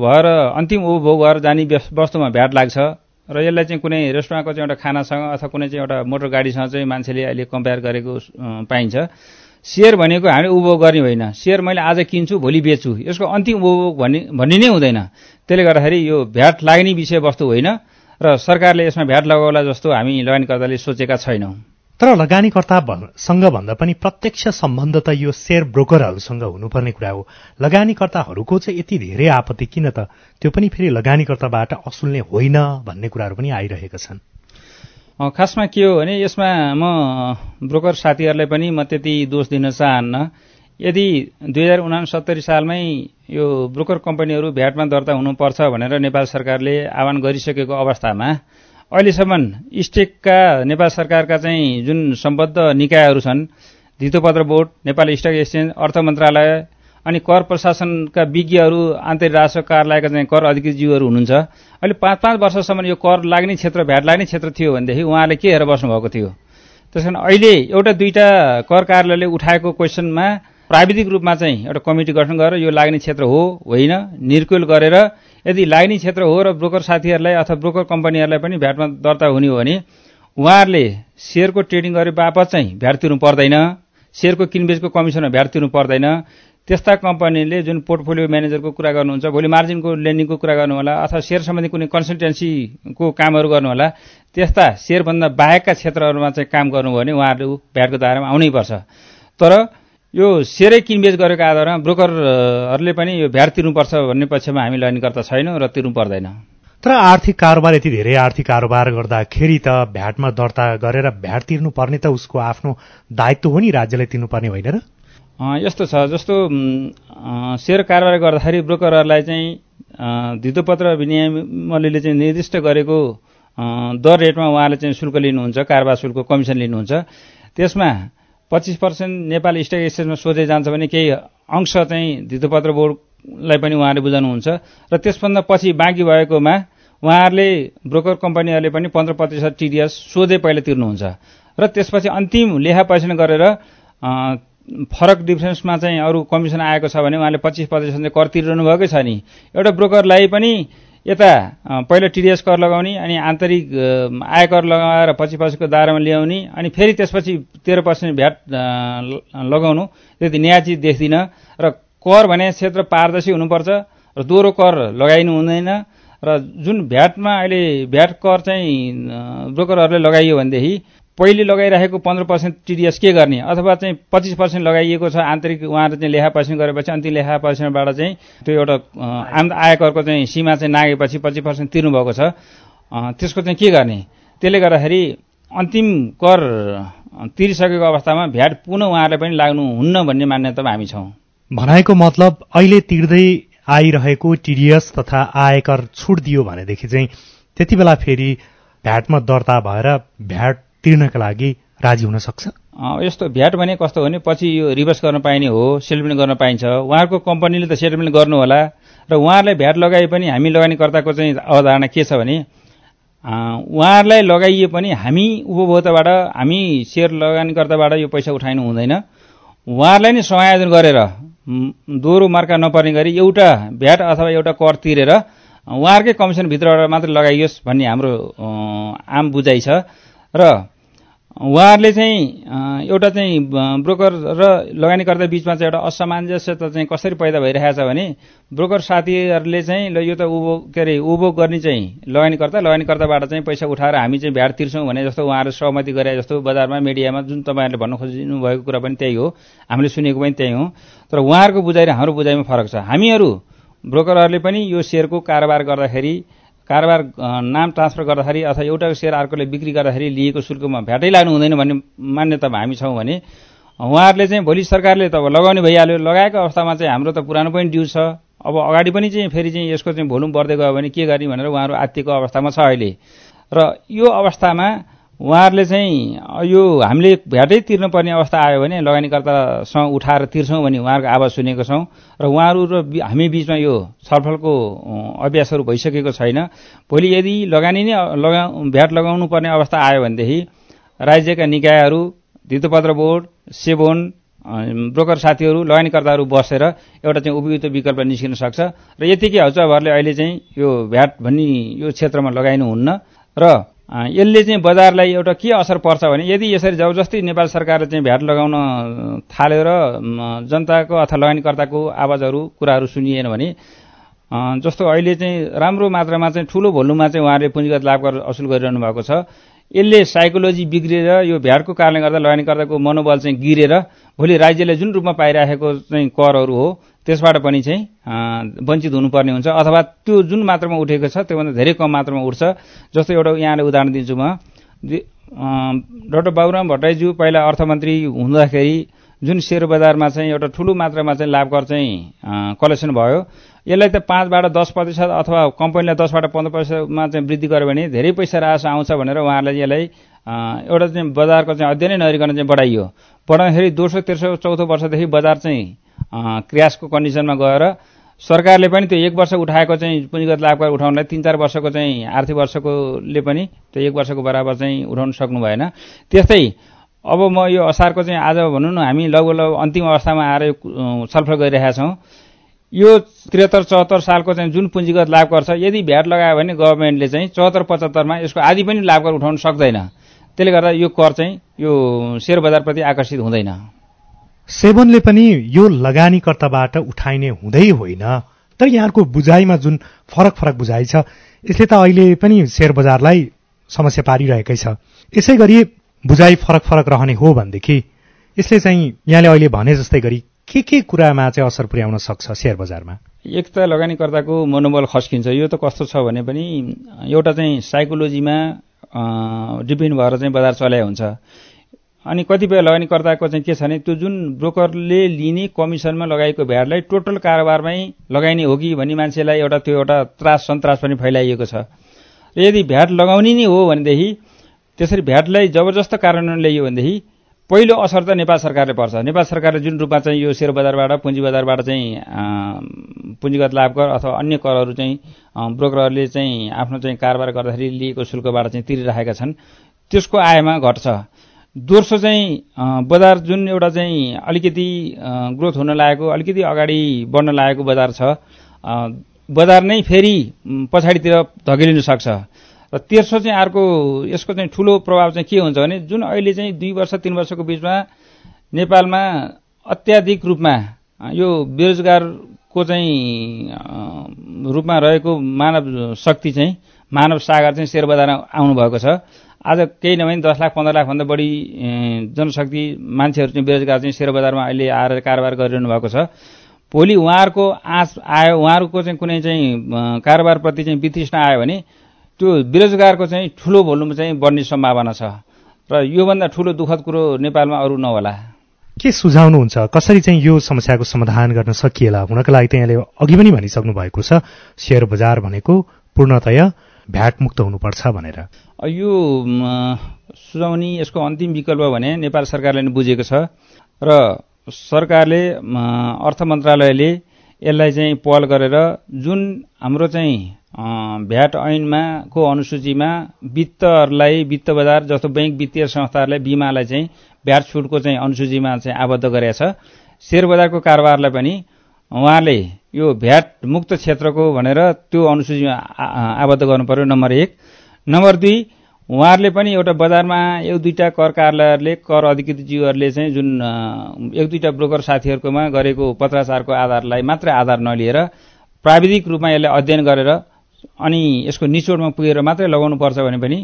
भएर जाने वस्तुमा भ्याट लाग्छ र यसलाई चाहिँ कुनै रेस्टुरेन्टको चाहिँ एउटा खानासँग अथवा कुनै चाहिँ एउटा मोटर गाडीसँग चाहिँ मान्छेले अहिले कम्पेयर गरेको पाइन्छ। शेयर भनेको हामी उपभोग गर्ने होइन। शेयर मैले आज किन्छु भोलि बेच्छु, यसको अन्तिम उपभोग भन्ने नै हुँदैन। त्यसले गर्दाखेरि यो भ्याट लाग्ने विषयवस्तु होइन र सरकारले यसमा भ्याट लगाउला जस्तो हामी लगानीकर्ताले सोचेका छैनौं। तर लगानीकर्तासँग भन्दा पनि प्रत्यक्ष सम्बन्ध त यो शेयर ब्रोकरहरूसँग हुनुपर्ने कुरा हो। लगानीकर्ताहरूको चाहिँ यति धेरै आपत्ति किन त? त्यो पनि फेरि लगानीकर्ताबाट असुल्ने होइन भन्ने कुराहरू पनि आइरहेका छन्। खासमा के हो भने यसमा म ब्रोकर साथीहरूलाई पनि म त्यति दोष दिन चाहन्न। यदि 2069 सालमै यो ब्रोकर कम्पनीहरू भ्याटमा दर्ता हुनुपर्छ भनेर नेपाल सरकारले आह्वान गरिसकेको अवस्थामा अहिलेसम्म स्टेकका नेपाल सरकारका चाहिँ जुन सम्बद्ध निकायहरू छन्, धितोपत्र बोर्ड, नेपाल स्टक एक्सचेन्ज, अर्थ मन्त्रालय अनि कर प्रशासनका विज्ञहरू, आन्तरिक राजस्व कार्यालयका चाहिँ कर अधिकृतज्यूहरू हुनुहुन्छ। अहिले 5-5 वर्षसम्म यो कर लाग्ने क्षेत्र, भ्याट लाग्ने क्षेत्र थियो भनेदेखि उहाँले के हेरेर बस्नुभएको थियो? त्यसकारण अहिले एउटा दुईटा कर कार्यालयले उठाएको क्वेसनमा प्राविधिक रूपमा चाहिँ एउटा कमिटी गठन गरेर यो लाग्ने क्षेत्र हो होइन निर्कुल गरेर, यदि लाग्ने क्षेत्र हो र ब्रोकर साथीहरूलाई अथवा ब्रोकर कम्पनीहरूलाई पनि भ्याटमा दर्ता हुने हो भने उहाँहरूले सेयरको ट्रेडिङ गरे बापत चाहिँ भ्याट तिर्नु पर्दैन, सेयरको किनबेचको कमिसनमा भ्याट तिर्नु पर्दैन। त्यस्ता कम्पनीले जुन पोर्टफोलियो म्यानेजरको कुरा गर्नुहुन्छ, भोलि मार्जिनको लेन्डिङको कुरा गर्नु होला अथवा सेयर सम्बन्धी कुनै कन्सल्टेन्सीको कामहरू गर्नु होला, त्यस्ता सेयरभन्दा बाहेकका क्षेत्रहरूमा चाहिँ काम गर्नुभयो भने उहाँहरू भ्याटको दायरामा आउनै पर्छ। तर यो सेयरै किनबेच गरेको आधारमा ब्रोकरहरूले पनि यो भ्याट तिर्नुपर्छ भन्ने पक्षमा हामी लगानीकर्ता छैनौँ र तिर्नु पर्दैन। तर आर्थिक कारोबार, यति धेरै आर्थिक कारोबार गर्दाखेरि त भ्याटमा दर्ता गरेर भ्याट तिर्नुपर्ने त उसको आफ्नो दायित्व हो नि, राज्यले तिर्नुपर्ने होइन र? यस्तो छ, जस्तो सेयर कारोबार गर्दाखेरि ब्रोकरहरूलाई चाहिँ धितोपत्र विनियामले चाहिँ निर्दिष्ट गरेको दर रेटमा उहाँले चाहिँ शुल्क लिनुहुन्छ, कारोबार शुल्क कमिसन लिनुहुन्छ। त्यसमा 25% नेपाल स्टक एक्सचेन्जमा सोझै जान्छ भने केही अंश चाहिँ धितोपत्र बोर्डलाई पनि उहाँले बुझाउनुहुन्छ र त्यसभन्दा पछि बाँकी भएकोमा उहाँहरूले ब्रोकर कम्पनीहरूले पनि 15% टिडिएस सोझै पहिला तिर्नुहुन्छ र त्यसपछि अन्तिम लेखा परीक्षण गरेर फरक डिफरेन्समा चाहिँ अरू कमिसन आएको छ भने उहाँले 25% कर तिरिरहनु भएकै छ नि। एउटा ब्रोकरलाई पनि यता पहिला टिडिएस कर लगाउने अनि आन्तरिक आयकर लगाएर 25% को दायरामा ल्याउने अनि फेरि त्यसपछि 13% भ्याट लगाउनु, त्यति न्यायचित देख्दिनँ। र कर भने क्षेत्र पारदर्शी हुनुपर्छ र दोहोरो कर लगाइनु हुँदैन। र जुन भ्याटमा अहिले भ्याट कर चाहिँ ब्रोकरहरूले लगाइयो भनेदेखि पहिले लगाइरहेको 15% टिडिएस के गर्ने, अथवा चाहिँ 25% लगाइएको छ आन्तरिक, उहाँहरूले चाहिँ लेखा परीक्षण गरेपछि अन्तिम लेखा परीक्षणबाट चाहिँ त्यो एउटा आयकरको चाहिँ सीमा चाहिँ नागेपछि 25% तिर्नुभएको छ, त्यसको चाहिँ के गर्ने? त्यसले गर्दाखेरि अन्तिम कर तिरिसकेको अवस्थामा भ्याट पुनः उहाँहरूले पनि लाग्नुहुन्न भन्ने मान्यतामा हामी छौँ। भनाइको मतलब अहिले तिर्दै आइरहेको टिडिएस तथा आयकर छुट दियो भनेदेखि चाहिँ त्यति बेला फेरि भ्याटमा दर्ता भएर भ्याट तिर्नका लागि राजी हुन सक्छ? यस्तो भ्याट भने कस्तो हो भने पछि यो रिभर्स गर्न पाइने हो, सेटलमेन्ट गर्न पाइन्छ। उहाँहरूको कम्पनीले त सेटलमेन्ट गर्नु होला र उहाँहरूलाई भ्याट लगाए पनि हामी लगानीकर्ताको चाहिँ अवधारणा के छ भने उहाँहरूलाई लगाइए पनि हामी उपभोक्ताबाट, हामी सेयर लगानीकर्ताबाट यो पैसा उठाइनु हुँदैन। उहाँहरूलाई नै समायोजन गरेर दोहोरो मार्का नपर्ने गरी एउटा भ्याट अथवा एउटा कर तिरेर उहाँहरूकै कमिसनभित्रबाट मात्रै लगाइयोस् भन्ने हाम्रो आम बुझाइ छ। र उहाँहरूले चाहिँ एउटा चाहिँ ब्रोकर र लगानीकर्ता बीचमा चाहिँ एउटा असमञ्जस्यता चाहिँ कसरी पैदा भइरहेछ भने ब्रोकर साथीहरूले चाहिँ ल यो त उपभोग गर्ने चाहिँ लगानीकर्ताबाट चाहिँ पैसा उठाएर हामी चाहिँ भ्याट तिर्छौँ भने जस्तो उहाँहरू सहमति गरे जस्तो बजारमा मिडियामा जुन तपाईँहरूले भन्न खोजिनु भएको कुरा पनि त्यही हो, हामीले सुनेको पनि त्यही हो। तर उहाँहरूको बुझाइ र हाम्रो बुझाइमा फरक छ। हामीहरू ब्रोकरहरूले पनि यो सेयरको कारोबार गर्दाखेरि, कारोबार नाम ट्रान्सफर गर्दाखेरि अथवा एउटा सेयर अर्कोले बिक्री गर्दाखेरि लिएको शुल्कमा भ्याटै लाग्नु हुँदैन भन्ने मान्यतामा हामी छौँ भने उहाँहरूले चाहिँ भोलि सरकारले त लगाउने भइहाल्यो, लगाएको अवस्थामा चाहिँ हाम्रो त पुरानो पनि ड्यू छ, अब अगाडि पनि चाहिँ फेरि चाहिँ यसको चाहिँ भोल्युम बढ्दै गयो भने के गर्ने भनेर उहाँहरू आत्तिको अवस्थामा छ अहिले। र यो अवस्थामा उहाँहरूले चाहिँ यो हामीले भ्याटै तिर्नुपर्ने अवस्था आयो भने लगानीकर्तासँग उठाएर तिर्छौँ भने उहाँहरूको आवाज सुनेको छौँ र उहाँहरू र हामी बीचमा यो छलफलको अभ्यासहरू भइसकेको छैन। भोलि यदि लगानी नै भ्याट लगाउनु पर्ने अवस्था आयो भनेदेखि राज्यका निकायहरू, धितोपत्र बोर्ड, सेबोन, ब्रोकर साथीहरू, लगानीकर्ताहरू बसेर एउटा चाहिँ उपयुक्त विकल्प निस्किन सक्छ। र यतिकै हौचाभरले अहिले चाहिँ यो भ्याट भन्ने यो क्षेत्रमा लगाइनुहुन्न र यसले चाहिँ बजारलाई एउटा के असर पर्छ भने यदि यसरी जबरजस्ती नेपाल सरकारले चाहिँ भ्याट लगाउन थाल्यो र जनताको अथवा लगानीकर्ताको आवाजहरू कुराहरू सुनिएन भने जस्तो अहिले चाहिँ राम्रो मात्रामा चाहिँ ठूलो भोल्युममा चाहिँ उहाँहरूले पुँजीगत लाभ असुल गरिरहनु भएको छ, यसले साइकोलोजी बिग्रिएर यो भ्याटको कारणले गर्दा लगानीकर्ताको मनोबल चाहिँ गिरेर भोलि राज्यले जुन रूपमा पाइरहेको चाहिँ करहरू हो त्यसबाट पनि चाहिँ वञ्चित हुनुपर्ने हुन्छ अथवा त्यो जुन मात्रामा उठेको छ त्योभन्दा धेरै कम मात्रामा उठ्छ। जस्तो एउटा यहाँले उदाहरण दिन्छु म, डाक्टर बाबुराम भट्टराईज्यू पहिला अर्थमन्त्री हुँदाखेरि जुन सेयर बजारमा चाहिँ एउटा ठूलो मात्रामा चाहिँ लाभ कर चाहिँ कलेक्सन भयो, यसलाई त 5बाट 10% अथवा कम्पनीलाई 10बाट 15%मा चाहिँ वृद्धि गर्यो भने धेरै पैसा राजस्व आउँछ भनेर उहाँहरूले यसलाई एउटा चाहिँ बजारको चाहिँ अध्ययनै नगरिकन चाहिँ बढाइयो। बढाउँदाखेरि दोस्रो तेस्रो चौथो वर्षदेखि बजार चाहिँ क्र्यासको कन्डिसनमा गएर सरकारले पनि त्यो 1 वर्ष उठाएको चाहिँ पुँजीगत लाभकर उठाउनलाई 3-4 वर्षको चाहिँ आर्थिक वर्षकोले पनि त्यो 1 वर्षको बराबर चाहिँ उठाउन सक्नु भएन। त्यस्तै अब म यो असारको चाहिँ आज भनौँ न हामी लगभग अन्तिम अवस्थामा आएर छलफल गरिरहेका छौँ। यो 73-74 सालको चाहिँ जुन पुँजीगत लाभकर छ यदि भ्याट लगायो भने गभर्मेन्टले चाहिँ 74-75 मा यसको आधी पनि लाभकर उठाउन सक्दैन। त्यसले गर्दा यो कर चाहिँ यो शेयर बजारप्रति आकर्षित हुँदैन। सेभनले पनि यो लगानीकर्ताबाट उठाइने हुँदै होइन, तर यहाँको बुझाइमा जुन फरक बुझाइ छ यसले त अहिले पनि शेयर बजारलाई समस्या पारिरहेकै छ। यसै गरी बुझाइ फरक रहने हो भनेदेखि यसले चाहिँ यहाँले अहिले भने जस्तै गरी के कुरामा चाहिँ असर पुर्याउन सक्छ शेयर बजारमा? एक त लगानीकर्ताको मनोबल खस्किन्छ। यो त कस्तो छ भने पनि एउटा चाहिँ साइकोलोजीमा डिपेन्ड भएर चाहिँ बजार चलाइ हुन्छ। अनि कतिपय लगानीकर्ताको चाहिँ के छ भने त्यो जुन ब्रोकरले लिने कमिसनमा लगाएको भ्याटलाई टोटल कारोबारमै लगाइने हो कि भन्ने मान्छेलाई एउटा त्रास सन्तास पनि फैलाइएको छ। यदि भ्याट लगाउने नै हो भनेदेखि त्यसरी भ्याटलाई जबरजस्त कार्यान्वयन ल्याइयो भनेदेखि पहिलो असर त नेपाल सरकारले पर्छ। नेपाल सरकारले जुन रूपमा चाहिँ यो शेयर बजारबाट पुँजी बजारबाट चाहिँ पुँजीगत लाभकर अथवा अन्य करहरू चाहिँ ब्रोकरहरूले चाहिँ आफ्नो चाहिँ कारोबार गर्दाखेरि लिएको शुल्कबाट चाहिँ तिरिरहेका छन्, त्यसको आयमा घट्छ। दोस्रो चाहिँ बजार जुन एउटा चाहिँ अलिकति ग्रोथ हुन लागेको अलिकति अगाडि बढ्न लागेको बजार छ, बजार नै फेरि पछाडितिर धकेलिन सक्छ। र तेस्रो चाहिँ अर्को यसको चाहिँ ठुलो प्रभाव चाहिँ के हुन्छ भने जुन अहिले चाहिँ 2 वर्ष 3 वर्षको बीचमा नेपालमा अत्याधिक रूपमा यो बेरोजगारको चाहिँ रूपमा रहेको मानव शक्ति चाहिँ मानव सागर चाहिँ शेयर बजारमा आउनु भएको छ। आज केही नभए 10 लाख 15 लाख भन्दा बढी जनशक्ति मान्छेहरू चाहिँ बेरोजगार चाहिँ शेयर बजारमा अहिले आएर कारोबार गरिरहनु भएको छ। भोलि उहाँहरूको आश आयो, उहाँहरूको चाहिँ कुनै चाहिँ कारोबारप्रति चाहिँ वितृष्णा आयो भने त्यो बेरोजगारको चाहिँ ठुलो भोल्युम चाहिँ बढ्ने सम्भावना छ र योभन्दा ठुलो दुःखद कुरो नेपालमा अरू नहोला। के सुझाउनुहुन्छ कसरी चाहिँ यो समस्याको समाधान गर्न सकिएला? हुनका लागि त यहाँले अघि पनि भनिसक्नु भएको छ शेयर बजार भनेको पूर्णतया भ्याट मुक्त हुनुपर्छ भनेर। यो सुझाउने यसको अन्तिम विकल्प भने नेपाल सरकारले नै बुझेको छ र सरकारले अर्थ मन्त्रालयले यसलाई चाहिँ पहल गरेर जुन हाम्रो चाहिँ भ्याट ऐनमा को अनुसूचीमा वित्तहरूलाई वित्त बजार जस्तो बैंक वित्तीय संस्थाहरूलाई बीमालाई चाहिँ भ्याट छुटको चाहिँ अनुसूचीमा चाहिँ आबद्ध गरेका छ। शेयर बजारको कारोबारलाई पनि उहाँले यो भ्याट मुक्त क्षेत्रको भनेर त्यो अनुसूचीमा आबद्ध गर्नु पर्यो, नम्बर 1। नम्बर 2, उहाँहरूले पनि एउटा बजारमा 1-2टा कर कार्यालयहरूले कर अधिकृत जीवहरूले चाहिँ जुन 1-2टा ब्रोकर साथीहरूकोमा गरेको पत्राचारको आधारलाई मात्रै आधार नलिएर प्राविधिक रूपमा यसलाई अध्ययन गरेर अनि यसको निचोडमा पुगेर मात्रै लगाउनु पर्छ भने पनि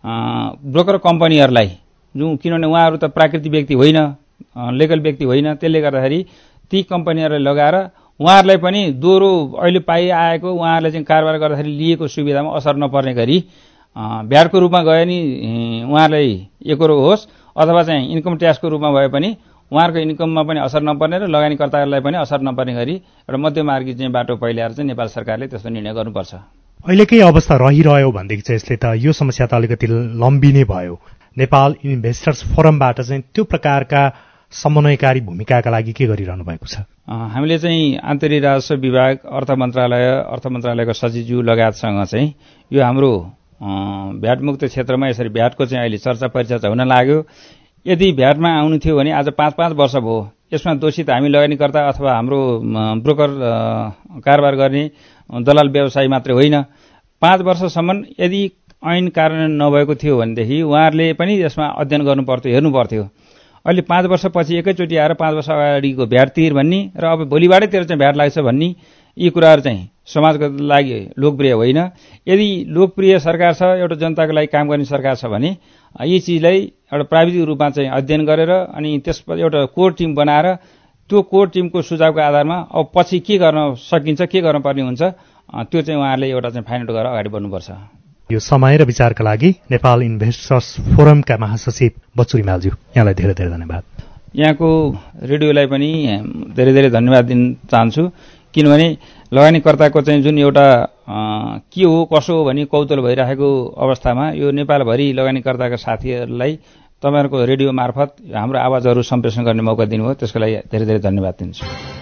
ब्रोकर कम्पनीहरूलाई किनभने उहाँहरू त प्राकृतिक व्यक्ति होइन, लिगल व्यक्ति होइन, त्यसले गर्दाखेरि ती कम्पनीहरूलाई लगाएर उहाँहरूलाई पनि दोहोरो अहिले पाइआएको उहाँहरूले चाहिँ कारोबार गर्दाखेरि लिएको सुविधामा असर नपर्ने गरी भ्याटको रूपमा गए नि उहाँहरूलाई एकरो होस् अथवा चाहिँ इन्कम ट्याक्सको रूपमा भए पनि उहाँहरूको इन्कममा पनि असर नपर्ने र लगानीकर्ताहरूलाई पनि असर नपर्ने गरी एउटा मध्यमार्गी चाहिँ बाटो पहिल्याएर चाहिँ नेपाल सरकारले त्यस्तो निर्णय गर्नुपर्छ। अहिलेकै अवस्था रहिरह्यो भनेदेखि चाहिँ यसले त यो समस्या त अलिकति लम्बिने भयो। नेपाल इन्भेस्टर्स फोरमबाट चाहिँ त्यो प्रकारका समन्वयकारी भूमिकाका लागि के गरिरहनु भएको छ? हामीले चाहिँ आन्तरिक राजस्व विभाग, अर्थ मन्त्रालयको सचिवज्यू लगायतसँग चाहिँ यो हाम्रो भ्याटमुक्त क्षेत्रमा यसरी भ्याटको चाहिँ अहिले चर्चा परिचर्चा हुन लाग्यो। यदि भ्याटमा आउनु थियो भने आज 5-5 वर्ष भयो। यसमा दोषित हामी लगानीकर्ता अथवा हाम्रो ब्रोकर कारोबार गर्ने दलाल व्यवसायी मात्रै होइन। 5 वर्षसम्म यदि ऐन कार्यान्वयन नभएको थियो भनेदेखि उहाँहरूले पनि यसमा अध्ययन गर्नु पर्थ्यो, हेर्नु पर्थ्यो। अहिले 5 वर्षपछि एकैचोटि आएर 5 वर्ष अगाडिको भ्याट तिर भन्ने र अब भोलिबाटै तेरो चाहिँ भ्याट लाग्छ भन्ने यी कुराहरू चाहिँ समाजको लागि लोकप्रिय होइन। यदि लोकप्रिय सरकार छ, एउटा जनताको लागि काम गर्ने सरकार छ भने यी चिजलाई एउटा प्राविधिक रूपमा चाहिँ अध्ययन गरेर अनि त्यसपछि एउटा कोर टिम बनाएर त्यो कोर टिमको सुझावको आधारमा अब पछि के गर्न सकिन्छ, के गर्न पर्ने हुन्छ त्यो चाहिँ उहाँहरूले एउटा चाहिँ फाइनल गरेर अगाडि बढ्नुपर्छ। यो समय र विचारका लागि नेपाल इन्भेस्टर्स फोरमका महासचिव बच्चु रिमालज्यू, यहाँलाई धेरै धेरै धन्यवाद। यहाँको रेडियोलाई पनि धेरै धेरै धन्यवाद दिन चाहन्छु किनभने लगानीकर्ताको चाहिँ जुन एउटा के हो कसो हो भनी कौतूहल भइरहेको अवस्थामा यो नेपालभरि लगानीकर्ताका साथीहरूलाई तपाईहरुको रेडियो मार्फत हाम्रो आवाजहरू सम्प्रेषण गर्ने मौका दिनुभयो, त्यसको लागि धेरै धेरै धन्यवाद दिन्छु।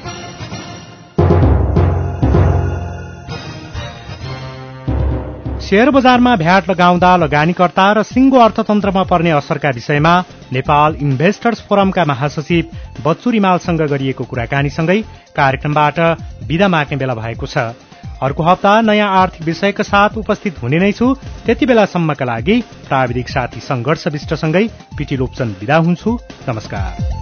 शेयर बजारमा भ्याट लगाउँदा लगानीकर्ता र सिंगो अर्थतन्त्रमा पर्ने असरका विषयमा नेपाल इन्भेस्टर्स फोरमका महासचिव बच्चु रिमालसँग गरिएको कुराकानीसँगै कार्यक्रमबाट बिदा माग्ने बेला भएको छ। अर्को हप्ता नयाँ आर्थिक विषयका साथ उपस्थित हुने नै छु। त्यति बेलासम्मका लागि प्राविधिक साथी संघर्ष विष्टसँगै पिटी लोप्चन बिदा हुन्छु। नमस्कार।